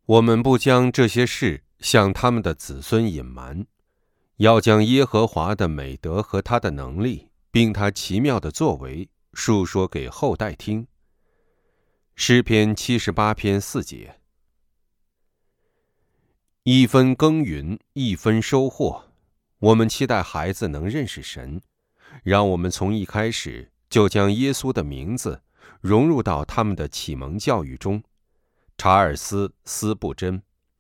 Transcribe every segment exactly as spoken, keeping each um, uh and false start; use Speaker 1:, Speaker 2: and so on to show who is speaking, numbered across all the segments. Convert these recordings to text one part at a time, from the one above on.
Speaker 1: 我们不将这些事向他们的子孙隐瞒，要将耶和华的美德和他的能力，并他奇妙的作为述说给后代听。诗篇七十八篇四节。一分耕耘一分收获，我们期待孩子能认识神，让我们从一开始就将耶稣的名字融入到他们的启蒙教育中。查尔斯·斯布真。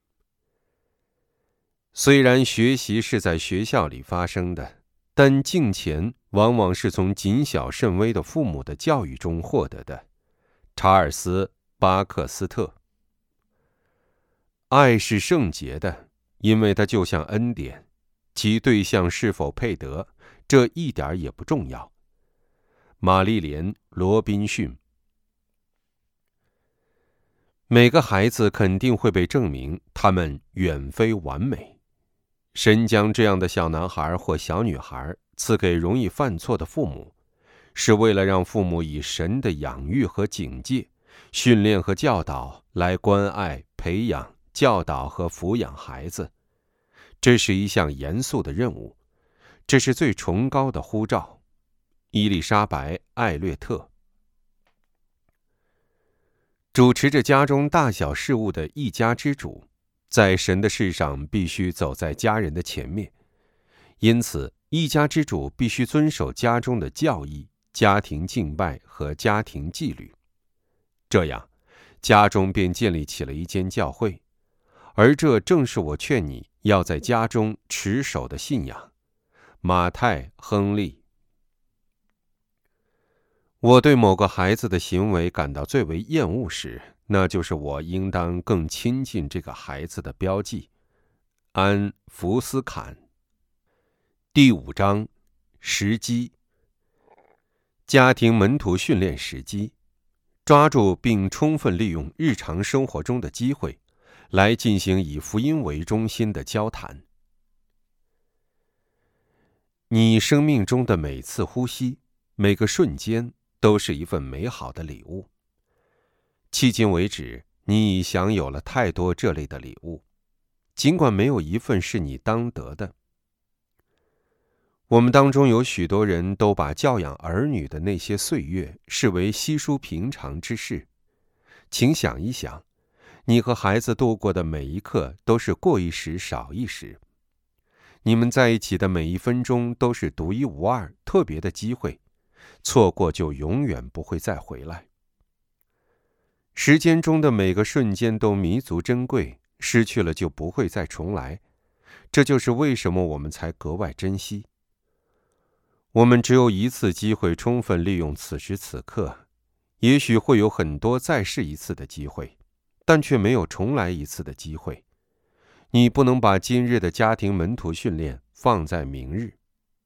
Speaker 1: 虽然学习是在学校里发生的，但敬虔往往是从谨小慎微的父母的教育中获得的。查尔斯·巴克斯特。爱是圣洁的，因为它就像恩典，其对象是否配得，这一点也不重要。玛丽莲·罗宾逊。每个孩子肯定会被证明他们远非完美。神将这样的小男孩或小女孩赐给容易犯错的父母，是为了让父母以神的养育和警戒、训练和教导来关爱、培养、教导和抚养孩子。这是一项严肃的任务，这是最崇高的呼召。伊丽莎白·艾略特。主持着家中大小事务的一家之主，在神的事上必须走在家人的前面，因此一家之主必须遵守家中的教义、家庭敬拜和家庭纪律。这样，家中便建立起了一间教会，而这正是我劝你要在家中持守的信仰。马太·亨利。我对某个孩子的行为感到最为厌恶时，那就是我应当更亲近这个孩子的标记。安·福斯坎。第五章，时机。家庭门徒训练时机，抓住并充分利用日常生活中的机会，来进行以福音为中心的交谈。你生命中的每次呼吸，每个瞬间，都是一份美好的礼物。迄今为止，你已享有了太多这类的礼物，尽管没有一份是你当得的。我们当中有许多人都把教养儿女的那些岁月视为稀疏平常之事。请想一想，你和孩子度过的每一刻都是过一时少一时，你们在一起的每一分钟都是独一无二、特别的机会，错过就永远不会再回来。时间中的每个瞬间都弥足珍贵，失去了就不会再重来。这就是为什么我们才格外珍惜。我们只有一次机会充分利用此时此刻，也许会有很多再试一次的机会，但却没有重来一次的机会。你不能把今日的家庭门徒训练放在明日。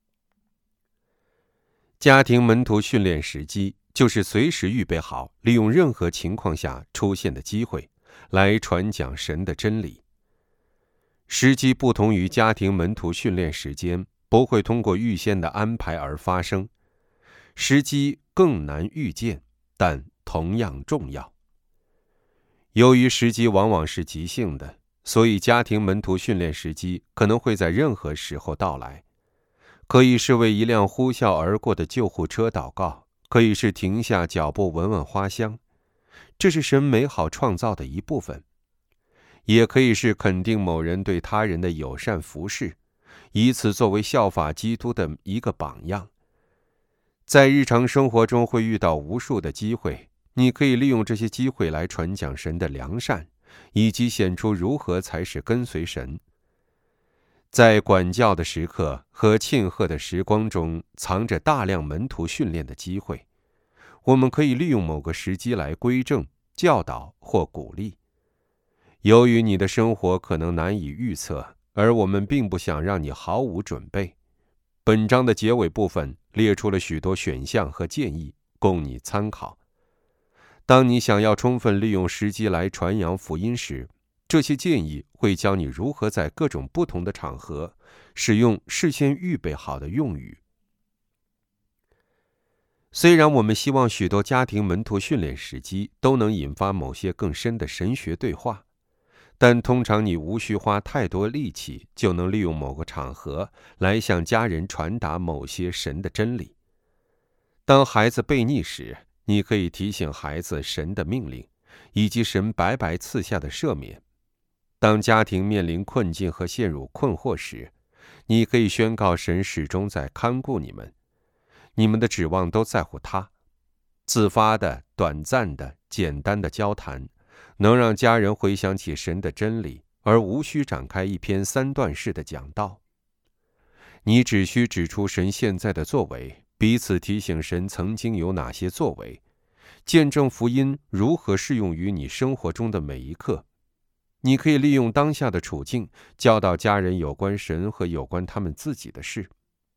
Speaker 1: 家庭门徒训练时机，就是随时预备好利用任何情况下出现的机会，来传讲神的真理。时机不同于家庭门徒训练时间，不会通过预先的安排而发生。时机更难预见，但同样重要。由于时机往往是即兴的，所以家庭门徒训练时机可能会在任何时候到来。可以是为一辆呼啸而过的救护车祷告，可以是停下脚步闻闻花香，这是神美好创造的一部分；也可以是肯定某人对他人的友善服侍，以此作为效法基督的一个榜样。在日常生活中会遇到无数的机会，你可以利用这些机会来传讲神的良善，以及显出如何才是跟随神。在管教的时刻和庆贺的时光中，藏着大量门徒训练的机会。我们可以利用某个时机来规正、教导或鼓励。由于你的生活可能难以预测，而我们并不想让你毫无准备。本章的结尾部分列出了许多选项和建议，供你参考。当你想要充分利用时机来传扬福音时，这些建议会教你如何在各种不同的场合使用事先预备好的用语。虽然我们希望许多家庭门徒训练时机都能引发某些更深的神学对话， 但通常你无需花太多力气，就能利用某个场合来向家人传达某些神的真理。当孩子悖逆时，你可以提醒孩子神的命令，以及神白白赐下的赦免。当家庭面临困境和陷入困惑时，你可以宣告神始终在看顾你们，你们的指望都在乎他。自发的、短暂的、简单的交谈，能让家人回想起神的真理，而无需展开一篇三段式的讲道。你只需指出神现在的作为，彼此提醒神曾经有哪些作为，见证福音如何适用于你生活中的每一刻。你可以利用当下的处境，教导家人有关神和有关他们自己的事。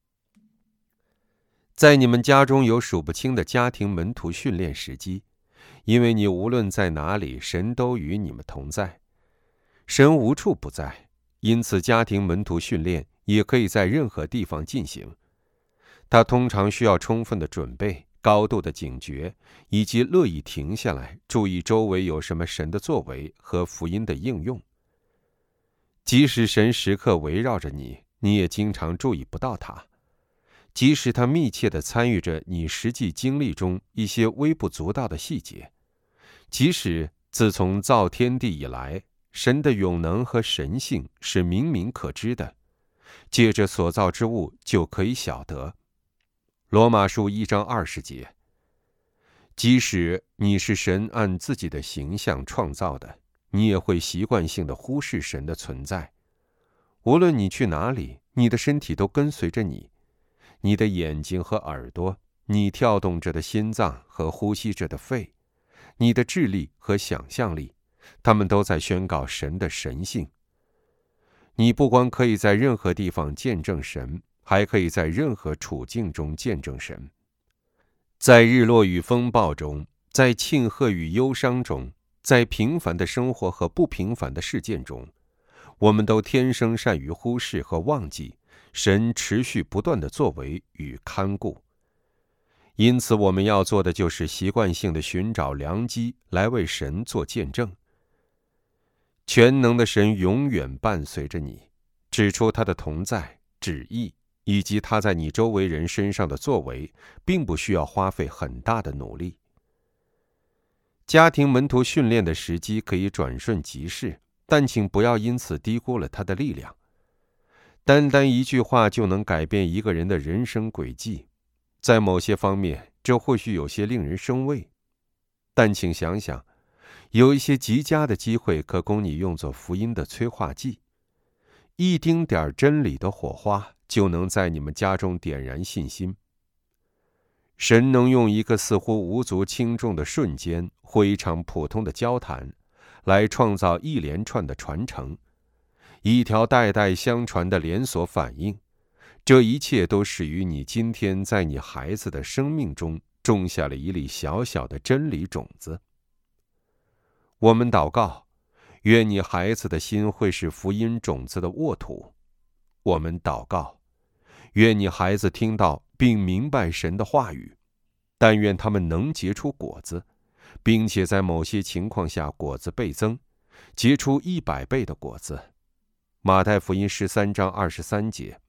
Speaker 1: 在你们家中有数不清的家庭门徒训练时机，因为你无论在哪里，神都与你们同在。神无处不在，因此家庭门徒训练也可以在任何地方进行。它通常需要充分的准备、高度的警觉，以及乐意停下来注意周围有什么神的作为和福音的应用。即使神时刻围绕着你，你也经常注意不到他。即使他密切地参与着你实际经历中一些微不足道的细节，即使自从造天地以来，神的永能和神性是明明可知的，借着所造之物就可以晓得。罗马书一章二十节，即使你是神按自己的形象创造的，你也会习惯性地忽视神的存在。无论你去哪里，你的身体都跟随着你。你的眼睛和耳朵，你跳动着的心脏和呼吸着的肺，你的智力和想象力，他们都在宣告神的神性。你不光可以在任何地方见证神，还可以在任何处境中见证神。在日落与风暴中，在庆贺与忧伤中，在平凡的生活和不平凡的事件中，我们都天生善于忽视和忘记神持续不断的作为与看顾。因此我们要做的就是习惯性的寻找良机来为神做见证。全能的神永远伴随着你，指出他的同在、旨意以及他在你周围人身上的作为，并不需要花费很大的努力。家庭门徒训练的时机可以转瞬即逝，但请不要因此低估了它的力量。单单一句话就能改变一个人的人生轨迹，在某些方面，这或许有些令人生畏，但请想想，有一些极佳的机会可供你用作福音的催化剂。一丁点真理的火花就能在你们家中点燃信心。神能用一个似乎无足轻重的瞬间或一场普通的交谈，来创造一连串的传承，一条代代相传的连锁反应。这一切都始于你今天在你孩子的生命中种下了一粒小小的真理种子。我们祷告，愿你孩子的心会是福音种子的沃土。我们祷告，愿你孩子听到并明白神的话语，但愿他们能结出果子，并且在某些情况下果子倍增，结出一百倍的果子。马太福音十三章二十三节。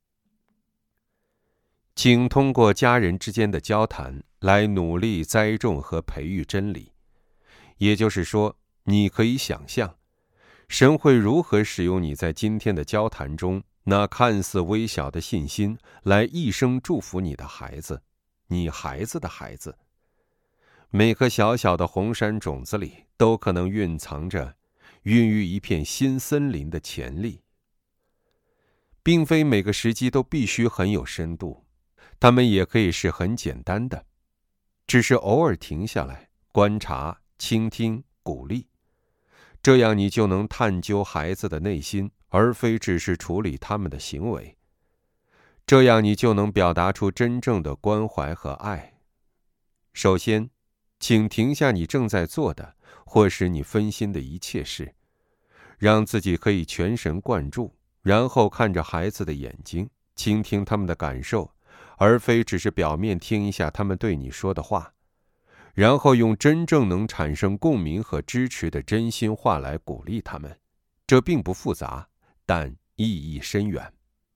Speaker 1: 请通过家人之间的交谈来努力栽种和培育真理。也就是说，你可以想象，神会如何使用你在今天的交谈中那看似微小的信心，来一生祝福你的孩子，你孩子的孩子。每颗小小的红杉种子里都可能蕴藏着孕育一片新森林的潜力。并非每个时机都必须很有深度，它们也可以是很简单的，只是偶尔停下来观察、倾听、鼓励，这样你就能探究孩子的内心，而非只是处理他们的行为。这样你就能表达出真正的关怀和爱。首先，请停下你正在做的或使你分心的一切事，让自己可以全神贯注，然后看着孩子的眼睛，倾听他们的感受，而非只是表面听一下他们对你说的话，然后用真正能产生共鸣和支持的真心话来鼓励他们， 这并不复杂，但意义深远。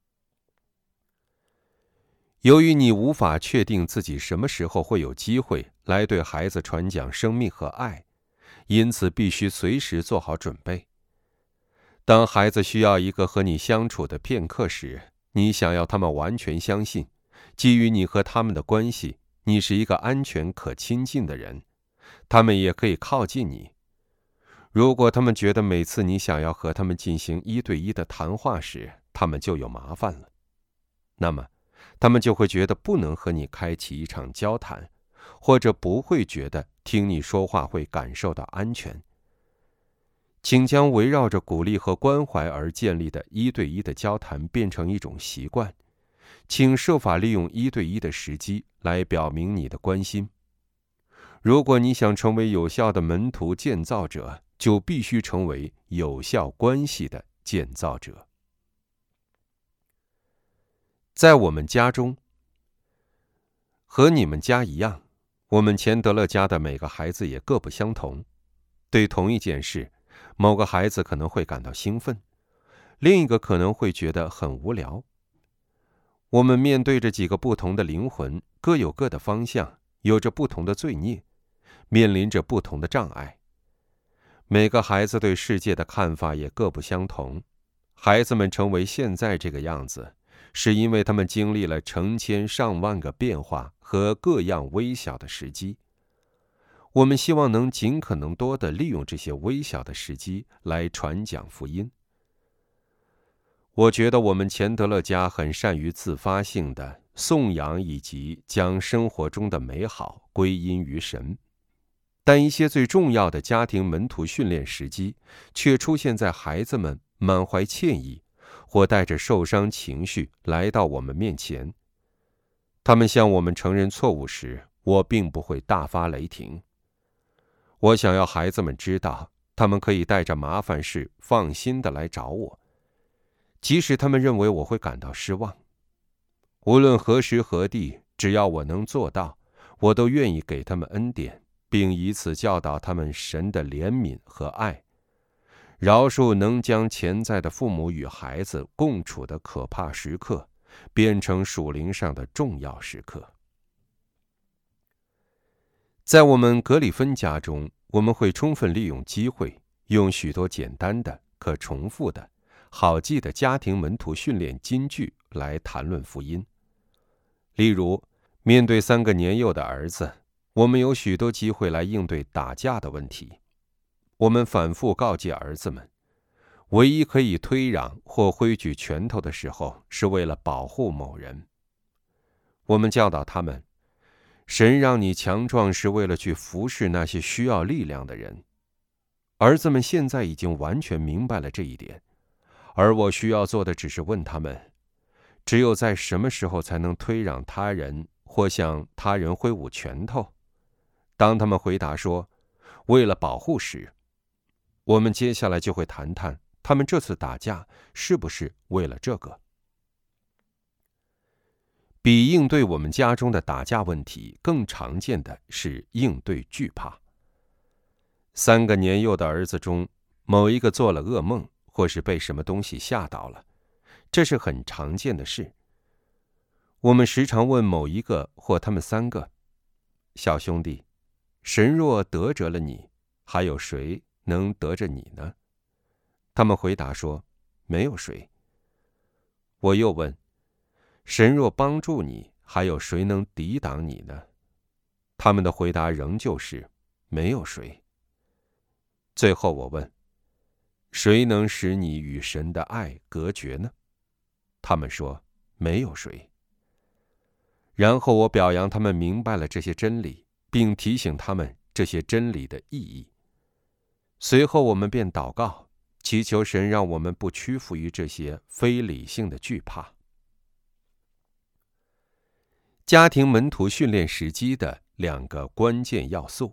Speaker 1: 由于你无法确定自己什么时候会有机会来对孩子传讲生命和爱，因此必须随时做好准备。当孩子需要一个和你相处的片刻时，你想要他们完全相信，基于你和他们的关系，你是一个安全可亲近的人，他们也可以靠近你。如果他们觉得每次你想要和他们进行一对一的谈话时，他们就有麻烦了，那么他们就会觉得不能和你开启一场交谈，或者不会觉得听你说话会感受到安全。请将围绕着鼓励和关怀而建立的一对一的交谈变成一种习惯，请设法利用一对一的时机来表明你的关心。如果你想成为有效的门徒建造者，就必须成为有效关系的建造者。在我们家中，和你们家一样，我们钱德勒家的每个孩子也各不相同。对同一件事，某个孩子可能会感到兴奋，另一个可能会觉得很无聊。我们面对着几个不同的灵魂，各有各的方向，有着不同的罪孽，面临着不同的障碍。每个孩子对世界的看法也各不相同。孩子们成为现在这个样子，是因为他们经历了成千上万个变化和各样微小的时机。我们希望能尽可能多地利用这些微小的时机来传讲福音。我觉得我们钱德勒家很善于自发性的颂扬以及将生活中的美好归因于神，但一些最重要的家庭门徒训练时机却出现在孩子们满怀歉意或带着受伤情绪来到我们面前。他们向我们承认错误时，我并不会大发雷霆。我想要孩子们知道，他们可以带着麻烦事放心地来找我，即使他们认为我会感到失望。无论何时何地，只要我能做到，我都愿意给他们恩典，并以此教导他们神的怜悯和爱。饶恕能将潜在的父母与孩子共处的可怕时刻变成属灵上的重要时刻。在我们格里芬家中，我们会充分利用机会，用许多简单的、可重复的、好记的家庭门徒训练金句来谈论福音。例如，面对三个年幼的儿子，我们有许多机会来应对打架的问题。我们反复告诫儿子们，唯一可以推攘或挥举拳头的时候，是为了保护某人。我们教导他们，神让你强壮是为了去服侍那些需要力量的人。儿子们现在已经完全明白了这一点，而我需要做的只是问他们，只有在什么时候才能推攘他人或向他人挥舞拳头？当他们回答说，为了保护时，我们接下来就会谈谈他们这次打架是不是为了这个。比应对我们家中的打架问题更常见的是应对惧怕。三个年幼的儿子中，某一个做了噩梦，或是被什么东西吓到了，这是很常见的事。我们时常问某一个或他们三个，小兄弟，神若得着了你，还有谁能得着你呢？他们回答说，没有谁。我又问，神若帮助你，还有谁能抵挡你呢？他们的回答仍旧是，没有谁。最后我问，谁能使你与神的爱隔绝呢？他们说，没有谁。然后我表扬他们明白了这些真理，并提醒他们这些真理的意义。随后我们便祷告，祈求神让我们不屈服于这些非理性的惧怕。家庭门徒训练时机的两个关键要素。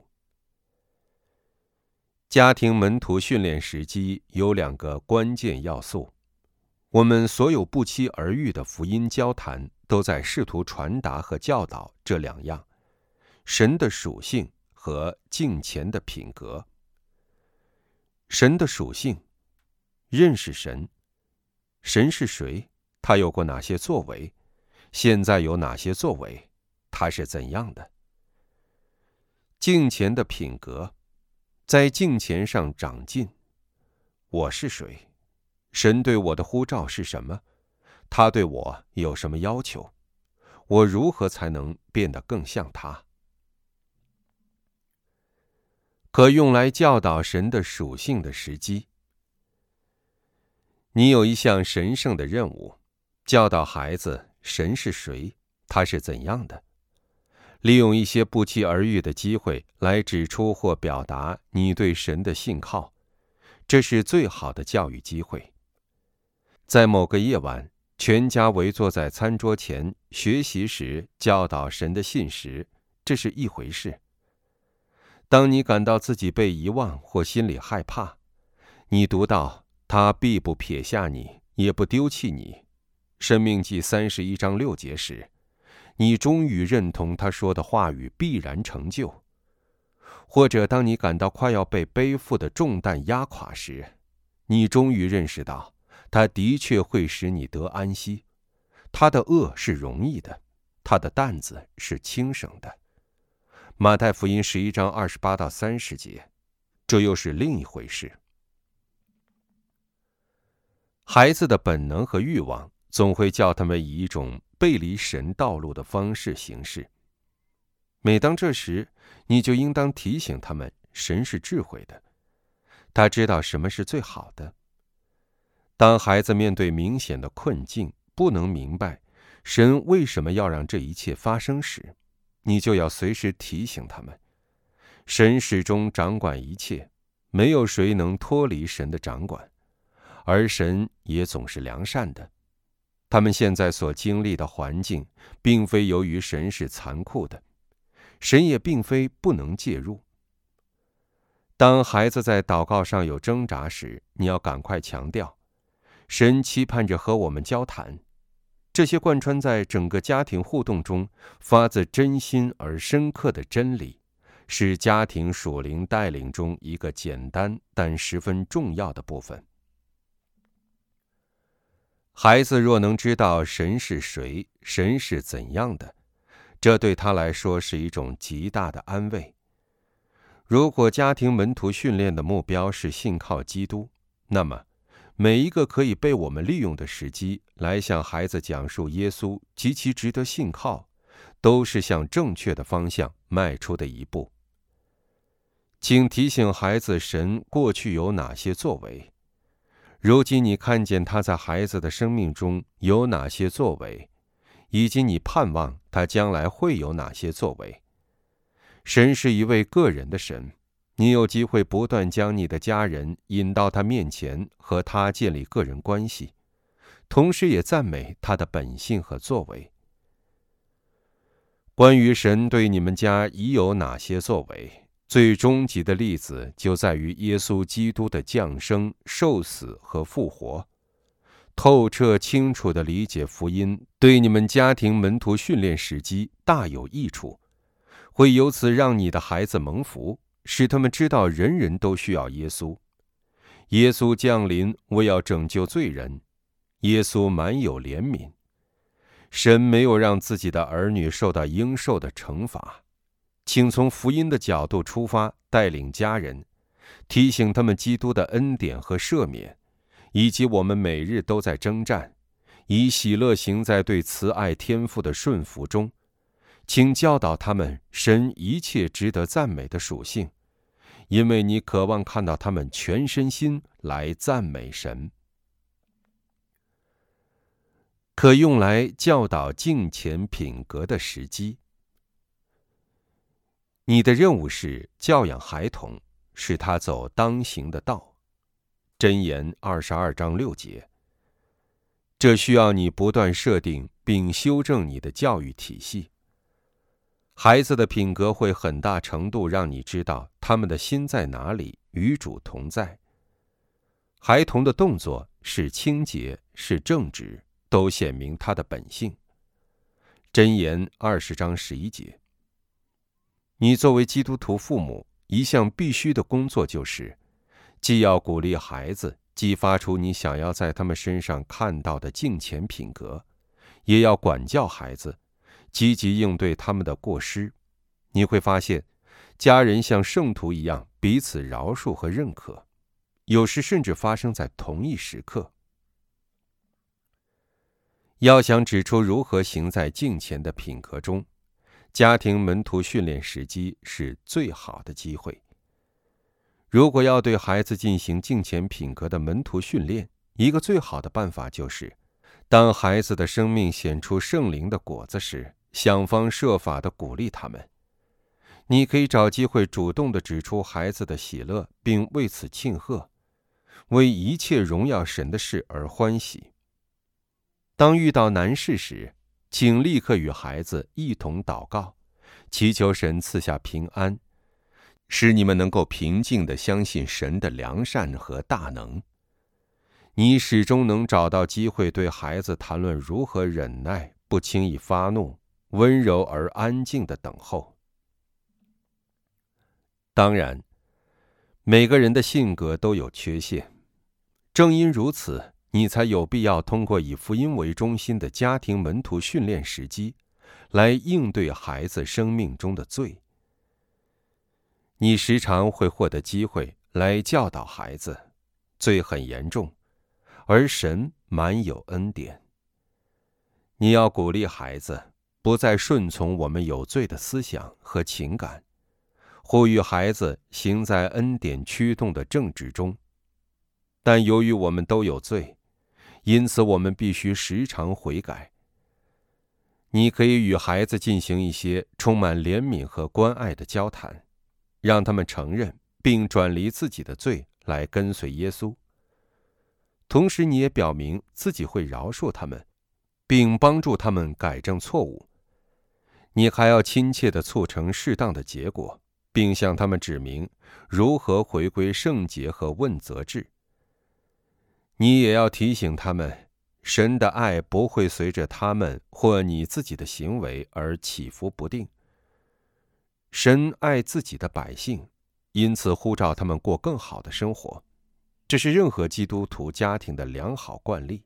Speaker 1: 家庭门徒训练时机有两个关键要素。我们所有不期而遇的福音交谈都在试图传达和教导这两样：神的属性和敬虔的品格。神的属性， 认识神。神是谁？他有过哪些作为？现在有哪些作为？他是怎样的？敬虔的品格，在敬虔上长进。我是谁？神对我的呼召是什么？他对我有什么要求？我如何才能变得更像他？可用来教导神的属性的时机。你有一项神圣的任务，教导孩子神是谁，他是怎样的。利用一些不期而遇的机会来指出或表达你对神的信靠，这是最好的教育机会。在某个夜晚，全家围坐在餐桌前学习时教导神的信实，这是一回事。当你感到自己被遗忘或心里害怕，你读到他必不撇下你，也不丢弃你，申命记三十一章六节时，你终于认同他说的话语必然成就。或者当你感到快要被背负的重担压垮时，你终于认识到他的确会使你得安息，他的恶是容易的，他的担子是轻省的。马太福音十一章二十八到三十节，这又是另一回事。孩子的本能和欲望总会叫他们以一种背离神道路的方式行事。每当这时，你就应当提醒他们，神是智慧的，他知道什么是最好的。当孩子面对明显的困境，不能明白神为什么要让这一切发生时，你就要随时提醒他们，神始终掌管一切，没有谁能脱离神的掌管，而神也总是良善的。他们现在所经历的环境，并非由于神是残酷的，神也并非不能介入。当孩子在祷告上有挣扎时，你要赶快强调，神期盼着和我们交谈。这些贯穿在整个家庭互动中发自真心而深刻的真理，是家庭属灵带领中一个简单但十分重要的部分。孩子若能知道神是谁，神是怎样的，这对他来说是一种极大的安慰。如果家庭门徒训练的目标是信靠基督，那么每一个可以被我们利用的时机来向孩子讲述耶稣及其值得信靠，都是向正确的方向迈出的一步。请提醒孩子神过去有哪些作为，如今你看见他在孩子的生命中有哪些作为，以及你盼望他将来会有哪些作为。神是一位个人的神，你有机会不断将你的家人引到他面前，和他建立个人关系，同时也赞美他的本性和作为。关于神对你们家已有哪些作为，最终极的例子就在于耶稣基督的降生、受死和复活。透彻清楚地理解福音，对你们家庭门徒训练时机大有益处，会由此让你的孩子蒙福，使他们知道人人都需要耶稣。耶稣降临为要拯救罪人，耶稣满有怜悯。神没有让自己的儿女受到应受的惩罚，请从福音的角度出发，带领家人，提醒他们基督的恩典和赦免，以及我们每日都在征战，以喜乐行在对慈爱天父的顺服中。请教导他们神一切值得赞美的属性，因为你渴望看到他们全身心来赞美神。可用来教导敬虔品格的时机。你的任务是教养孩童，使他走当行的道。箴言二十二章六节。这需要你不断设定并修正你的教育体系。孩子的品格会很大程度让你知道他们的心在哪里，与主同在。孩童的动作是清洁，是正直，都显明他的本性。箴言二十章十一节。你作为基督徒父母，一项必须的工作就是，既要鼓励孩子， 激发出你想要在他们身上看到的敬虔品格，也要管教孩子，积极应对他们的过失。你会发现，家人像圣徒一样彼此饶恕和认可，有时甚至发生在同一时刻。要想指出如何行在敬虔的品格中，家庭门徒训练时机是最好的机会。如果要对孩子进行敬虔品格的门徒训练，一个最好的办法就是，当孩子的生命显出圣灵的果子时，想方设法地鼓励他们。你可以找机会主动地指出孩子的喜乐，并为此庆贺，为一切荣耀神的事而欢喜。当遇到难事时，请立刻与孩子一同祷告，祈求神赐下平安，使你们能够平静地相信神的良善和大能。你始终能找到机会对孩子谈论如何忍耐，不轻易发怒，温柔而安静地等候。当然，每个人的性格都有缺陷，正因如此，你才有必要通过以福音为中心的家庭门徒训练时机，来应对孩子生命中的罪。你时常会获得机会来教导孩子，罪很严重，而神满有恩典。你要鼓励孩子不再顺从我们有罪的思想和情感，呼吁孩子行在恩典驱动的正直中。但由于我们都有罪，因此我们必须时常悔改。你可以与孩子进行一些充满怜悯和关爱的交谈，让他们承认并转离自己的罪来跟随耶稣。同时你也表明自己会饶恕他们，并帮助他们改正错误。你还要亲切地促成适当的结果，并向他们指明如何回归圣洁和问责制。你也要提醒他们，神的爱不会随着他们或你自己的行为而起伏不定。神爱自己的百姓，因此呼召他们过更好的生活，这是任何基督徒家庭的良好惯例。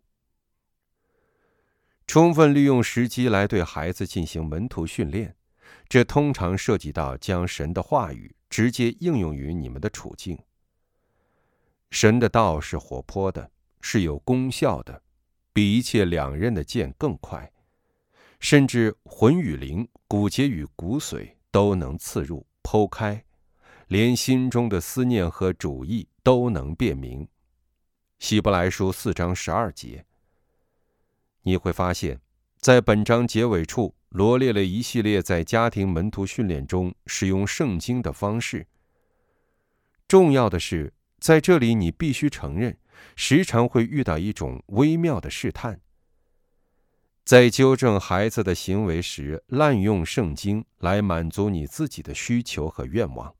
Speaker 1: 充分利用时机来对孩子进行门徒训练，这通常涉及到将神的话语直接应用于你们的处境。神的道是活泼的，是有功效的，比一切两刃的剑更快，甚至魂与灵、骨节与骨髓都能刺入、剖开，连心中的思念和主意都能辨明。希伯来书四章十二节。你会发现，在本章结尾处罗列了一系列在家庭门徒训练中使用圣经的方式。重要的是，在这里你必须承认，时常会遇到一种微妙的试探，在纠正孩子的行为时滥用圣经来满足你自己的需求和愿望。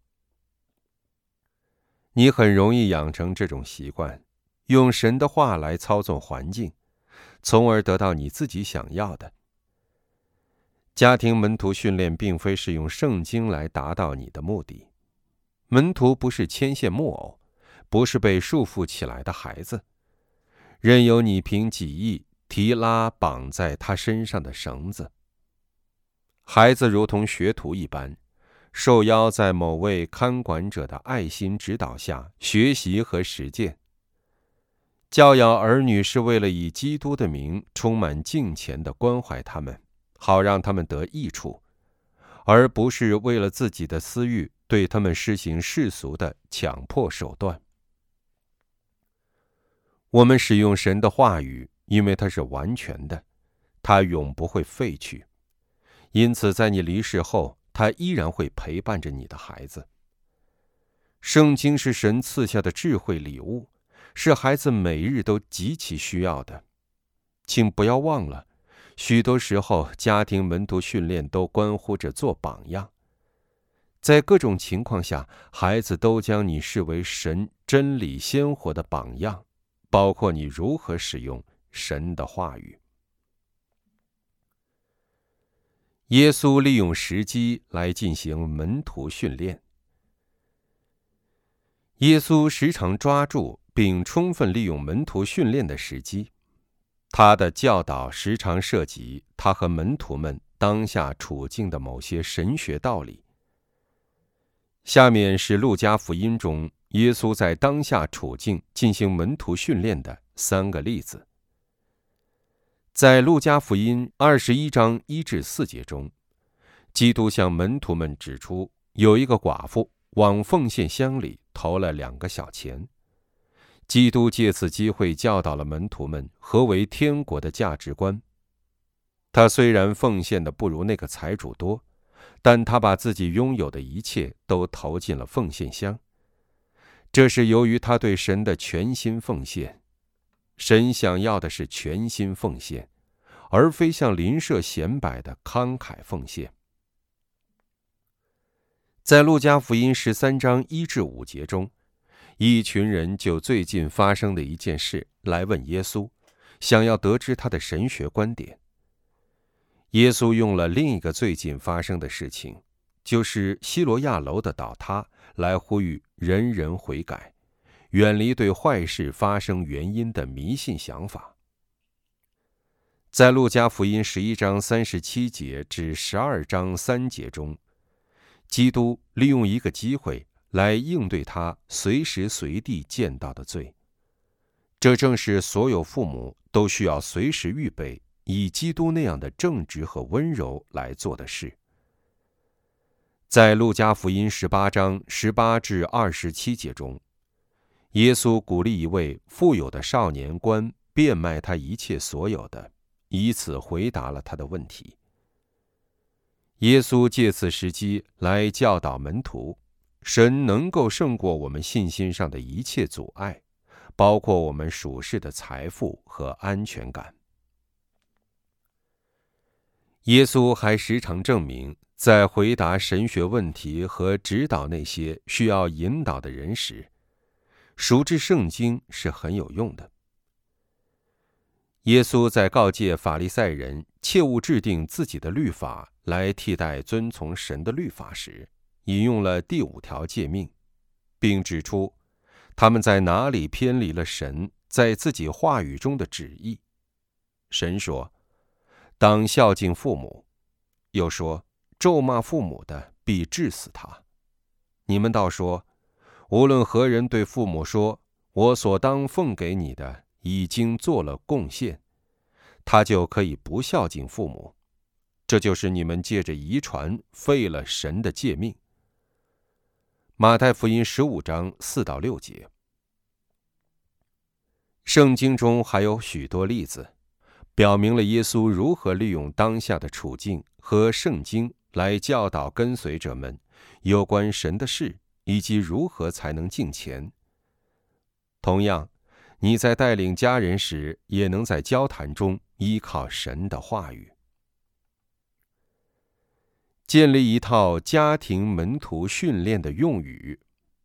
Speaker 1: 你很容易养成这种习惯，用神的话来操纵环境，从而得到你自己想要的。家庭门徒训练并非是用圣经来达到你的目的。门徒不是牵线木偶，不是被束缚起来的孩子，任由你凭己意提拉绑在他身上的绳子。孩子如同学徒一般，受邀在某位看管者的爱心指导下学习和实践。教养儿女是为了以基督的名充满敬虔地关怀他们，好让他们得益处，而不是为了自己的私欲对他们施行世俗的强迫手段。我们使用神的话语，因为它是完全的，它永不会废去，因此在你离世后，它依然会陪伴着你的孩子。圣经是神赐下的智慧礼物，是孩子每日都极其需要的。请不要忘了，许多时候家庭门徒训练都关乎着做榜样。在各种情况下，孩子都将你视为神真理鲜活的榜样，包括你如何使用神的话语。耶稣利用时机来进行门徒训练。耶稣时常抓住并充分利用门徒训练的时机。他的教导时常涉及他和门徒们当下处境的某些神学道理。下面是路加福音中耶稣在当下处境进行门徒训练的三个例子。在路加福音二十一章一至四节中，基督向门徒们指出，有一个寡妇往奉献箱里投了两个小钱。基督借此机会教导了门徒们何为天国的价值观。他虽然奉献的不如那个财主多，但他把自己拥有的一切都投进了奉献箱。这是由于他对神的全心奉献。神想要的是全心奉献，而非像邻舍显摆的慷慨奉献。在路加福音十三章一至五节中，一群人就最近发生的一件事来问耶稣，想要得知他的神学观点。耶稣用了另一个最近发生的事情，就是西罗亚楼的倒塌，来呼吁人人悔改，远离对坏事发生原因的迷信想法。在路加福音十一章三十七节至十二章三节中，基督利用一个机会来应对他随时随地见到的罪。这正是所有父母都需要随时预备以基督那样的正直和温柔来做的事。在路加福音十八章十八至二十七节中，耶稣鼓励一位富有的少年官变卖他一切所有的，以此回答了他的问题。耶稣借此时机来教导门徒，神能够胜过我们信心上的一切阻碍，包括我们属世的财富和安全感。耶稣还时常证明，在回答神学问题和指导那些需要引导的人时，熟知圣经是很有用的。耶稣在告诫法利赛人切勿制定自己的律法来替代遵从神的律法时，引用了第五条诫命，并指出他们在哪里偏离了神在自己话语中的旨意。神说，当孝敬父母，又说，咒骂父母的必治死他。你们倒说，无论何人对父母说，我所当奉给你的已经做了贡献，他就可以不孝敬父母。这就是你们借着遗传废了神的诫命。马太福音十五章四到六节。圣经中还有许多例子，表明了耶稣如何利用当下的处境和圣经来教导跟随者们有关神的事，以及如何才能敬虔。同样，你在带领家人时，也能在交谈中依靠神的话语。建立一套家庭门徒训练的用语。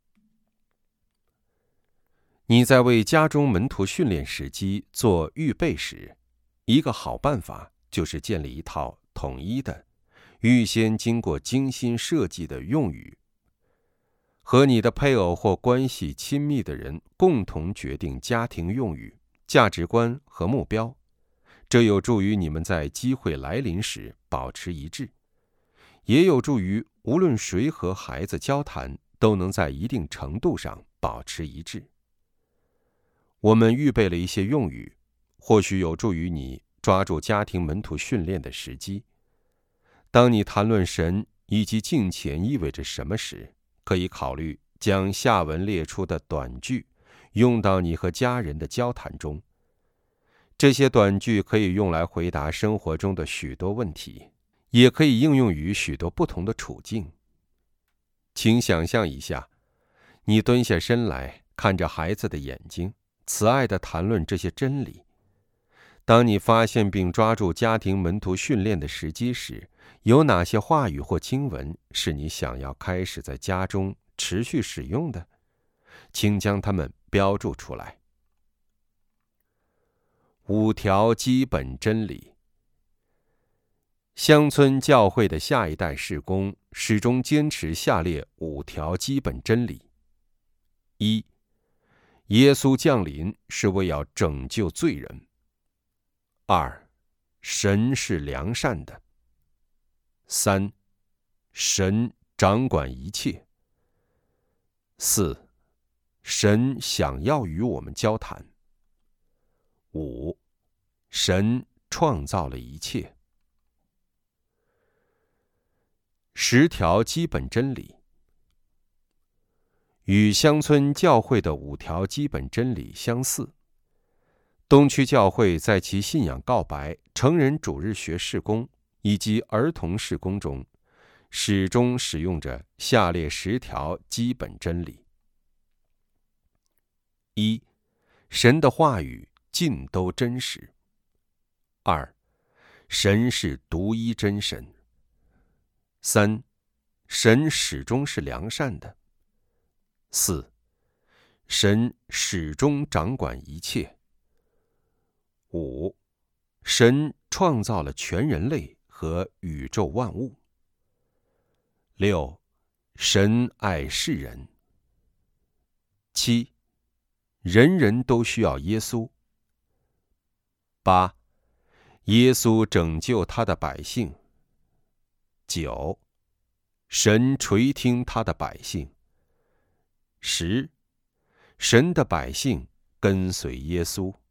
Speaker 1: 你在为家中门徒训练时机做预备时，一个好办法就是建立一套统一的、预先经过精心设计的用语。和你的配偶或关系亲密的人共同决定家庭用语、价值观和目标，这有助于你们在机会来临时保持一致，也有助于无论谁和孩子交谈都能在一定程度上保持一致。我们预备了一些用语，或许有助于你抓住家庭门徒训练的时机。当你谈论神以及敬虔意味着什么时，可以考虑将下文列出的短句用到你和家人的交谈中。这些短句可以用来回答生活中的许多问题，也可以应用于许多不同的处境。请想象一下，你蹲下身来，看着孩子的眼睛，慈爱地谈论这些真理。当你发现并抓住家庭门徒训练的时机时，有哪些话语或经文是你想要开始在家中持续使用的？请将它们标注出来。五条基本真理。乡村教会的下一代事工始终坚持下列五条基本真理：一、 耶稣降临是为要拯救罪人。二，神是良善的。三，神掌管一切。四，神想要与我们交谈。五，神创造了一切。十条基本真理与乡村教会的五条基本真理相似。东区教会在其信仰告白、成人主日学事工以及儿童事工中，始终使用着下列十条基本真理：一、神的话语尽都真实；二、神是独一真神；三、神始终是良善的；四、神始终掌管一切；五、神创造了全人类和宇宙万物；六、神爱世人；七、人人都需要耶稣；八、耶稣拯救他的百姓；九、神垂听他的百姓；十、神的百姓跟随耶稣。